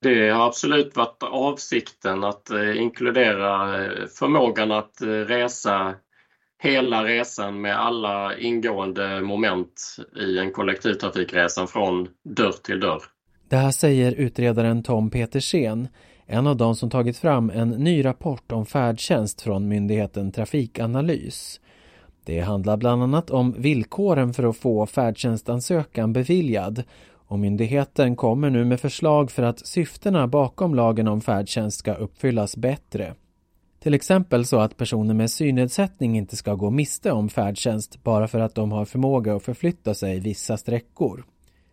Det har absolut varit avsikten att inkludera förmågan att resa hela resan med alla ingående moment i en kollektivtrafikresa från dörr till dörr. Det här säger utredaren Tom Petersen, en av de som tagit fram en ny rapport om färdtjänst från myndigheten Trafikanalys. Det handlar bland annat om villkoren för att få färdtjänstansökan beviljad, och myndigheten kommer nu med förslag för att syftena bakom lagen om färdtjänst ska uppfyllas bättre. Till exempel så att personer med synnedsättning inte ska gå miste om färdtjänst bara för att de har förmåga att förflytta sig vissa sträckor.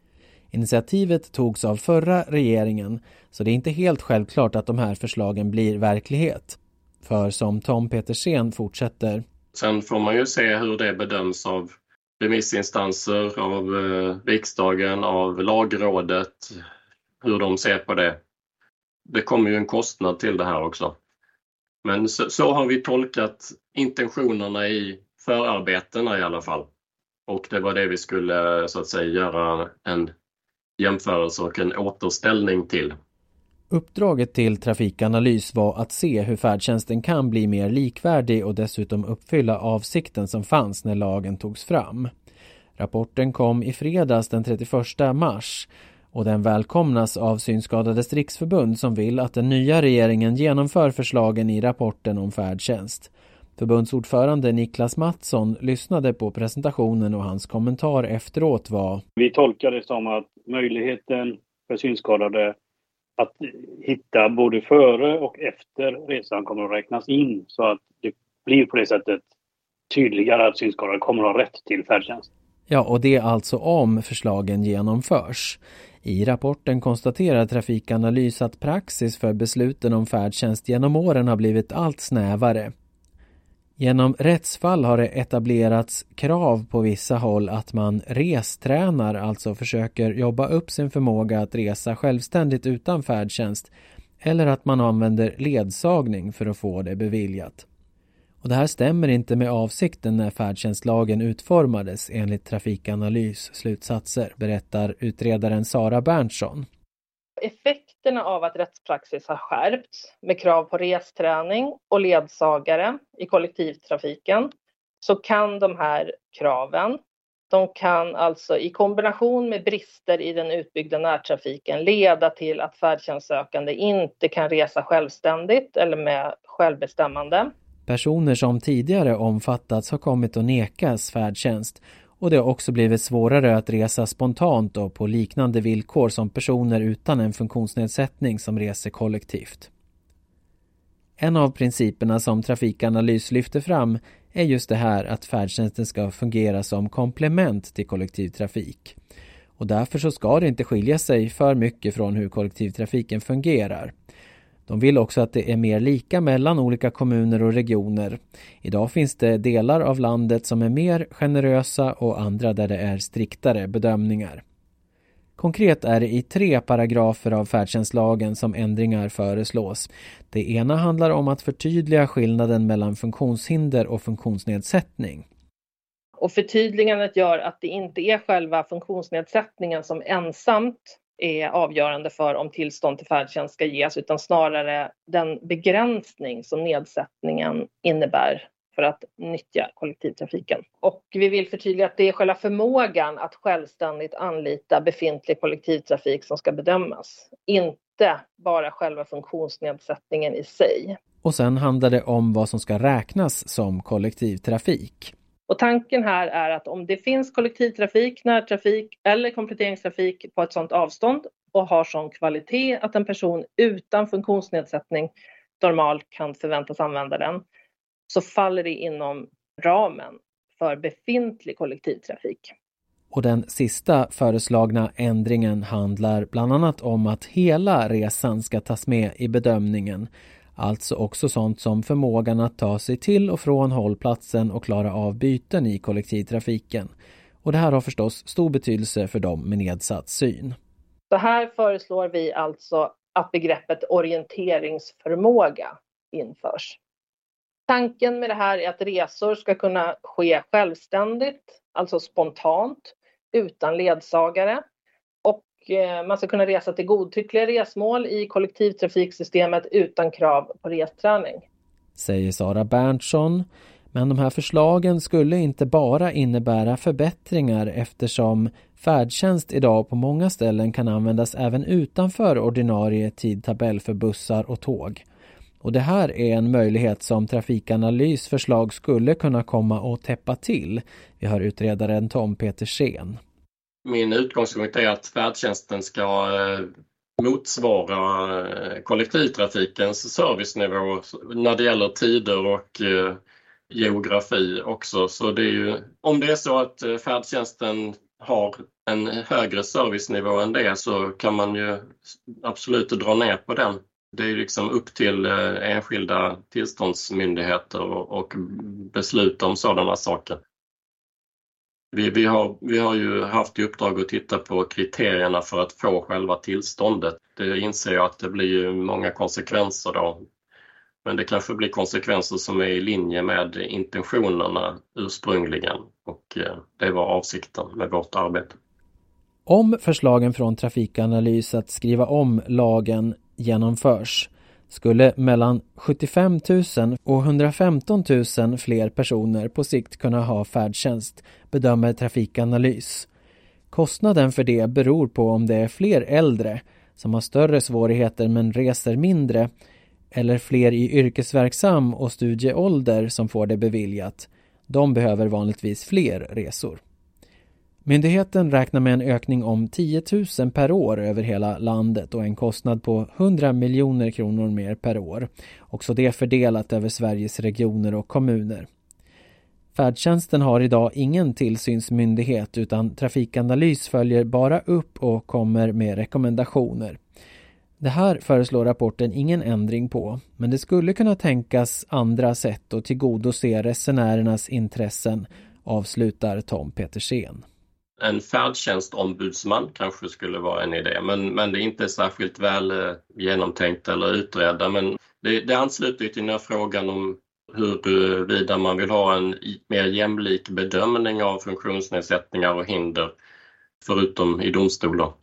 Initiativet togs av förra regeringen, så det är inte helt självklart att de här förslagen blir verklighet. För som Tom Petersen fortsätter. Sen får man ju se hur det bedöms av remissinstanser, av riksdagen, av lagrådet, hur de ser på det. Det kommer ju en kostnad till det här också. Men så har vi tolkat intentionerna i förarbetena i alla fall. Och det var det vi skulle så att säga göra en jämförelse och en återställning till. Uppdraget till Trafikanalys var att se hur färdtjänsten kan bli mer likvärdig och dessutom uppfylla avsikten som fanns när lagen togs fram. Rapporten kom i fredags den 31 mars och den välkomnas av Synskadades riksförbund som vill att den nya regeringen genomför förslagen i rapporten om färdtjänst. Förbundsordförande Niklas Mattsson lyssnade på presentationen och hans kommentar efteråt var: Vi tolkar det som att möjligheten för synskadade att hitta både före och efter resan kommer att räknas in, så att det blir på det sättet tydligare att synskadade kommer att ha rätt till färdtjänst. Ja, och det är alltså om förslagen genomförs. I rapporten konstaterar Trafikanalys att praxis för besluten om färdtjänst genom åren har blivit allt snävare. Genom rättsfall har det etablerats krav på vissa håll att man restränar, alltså försöker jobba upp sin förmåga att resa självständigt utan färdtjänst, eller att man använder ledsagning för att få det beviljat. Och det här stämmer inte med avsikten när färdtjänstlagen utformades enligt Trafikanalys slutsatser, berättar utredaren Sara Berntsson. Effekterna av att rättspraxis har skärpts med krav på resträning och ledsagare i kollektivtrafiken, så kan de här kraven, de kan alltså i kombination med brister i den utbyggda närtrafiken leda till att färdtjänstsökande inte kan resa självständigt eller med självbestämmande. Personer som tidigare omfattats har kommit att nekas färdtjänst, och det har också blivit svårare att resa spontant och på liknande villkor som personer utan en funktionsnedsättning som reser kollektivt. En av principerna som Trafikanalys lyfter fram är just det här att färdtjänsten ska fungera som komplement till kollektivtrafik. Och därför så ska det inte skilja sig för mycket från hur kollektivtrafiken fungerar. De vill också att det är mer lika mellan olika kommuner och regioner. Idag finns det delar av landet som är mer generösa och andra där det är striktare bedömningar. Konkret är det i 3 paragrafer av färdtjänstlagen som ändringar föreslås. Det ena handlar om att förtydliga skillnaden mellan funktionshinder och funktionsnedsättning. Och förtydligandet gör att det inte är själva funktionsnedsättningen som ensamt är avgörande för om tillstånd till färdtjänst ska ges, utan snarare den begränsning som nedsättningen innebär för att nyttja kollektivtrafiken. Och vi vill förtydliga att det är själva förmågan att självständigt anlita befintlig kollektivtrafik som ska bedömas, inte bara själva funktionsnedsättningen i sig. Och sen handlar det om vad som ska räknas som kollektivtrafik. Och tanken här är att om det finns kollektivtrafik, närtrafik eller kompletteringstrafik på ett sådant avstånd och har sån kvalitet att en person utan funktionsnedsättning normalt kan förväntas använda den, så faller det inom ramen för befintlig kollektivtrafik. Och den sista föreslagna ändringen handlar bland annat om att hela resan ska tas med i bedömningen. Alltså också sånt som förmågan att ta sig till och från hållplatsen och klara av byten i kollektivtrafiken. Och det här har förstås stor betydelse för dem med nedsatt syn. Så här föreslår vi alltså att begreppet orienteringsförmåga införs. Tanken med det här är att resor ska kunna ske självständigt, alltså spontant, utan ledsagare. Och man ska kunna resa till godtyckliga resmål i kollektivtrafiksystemet utan krav på resträning. Säger Sara Berntsson. Men de här förslagen skulle inte bara innebära förbättringar eftersom färdtjänst idag på många ställen kan användas även utanför ordinarie tidtabell för bussar och tåg. Och det här är en möjlighet som Trafikanalys förslag skulle kunna komma att täppa till. Vi har utredaren Tom Petersén. Min utgångspunkt är att färdtjänsten ska motsvara kollektivtrafikens servicenivå när det gäller tider och geografi också. Så det är ju, om det är så att färdtjänsten har en högre servicenivå än det, så kan man ju absolut dra ner på den. Det är liksom upp till enskilda tillståndsmyndigheter och besluta om sådana saker. Vi har ju haft i uppdrag att titta på kriterierna för att få själva tillståndet. Det inser jag att det blir ju många konsekvenser då. Men det kanske blir konsekvenser som är i linje med intentionerna ursprungligen. Och det var avsikten med vårt arbete. Om förslagen från Trafikanalys att skriva om lagen genomförs skulle mellan 75 000 och 115 000 fler personer på sikt kunna ha färdtjänst, bedömer Trafikanalys. Kostnaden för det beror på om det är fler äldre som har större svårigheter men reser mindre, eller fler i yrkesverksam och studieålder som får det beviljat. De behöver vanligtvis fler resor. Myndigheten räknar med en ökning om 10 000 per år över hela landet och en kostnad på 100 miljoner kronor mer per år. Också det fördelat över Sveriges regioner och kommuner. Färdtjänsten har idag ingen tillsynsmyndighet utan Trafikanalys följer bara upp och kommer med rekommendationer. Det här föreslår rapporten ingen ändring på, men det skulle kunna tänkas andra sätt att tillgodose resenärernas intressen, avslutar Tom Petersén. En färdtjänstombudsman kanske skulle vara en idé, men det är inte särskilt väl genomtänkt eller utredda. Men det ansluter till den här frågan om huruvida man vill ha en mer jämlik bedömning av funktionsnedsättningar och hinder, förutom i domstolar.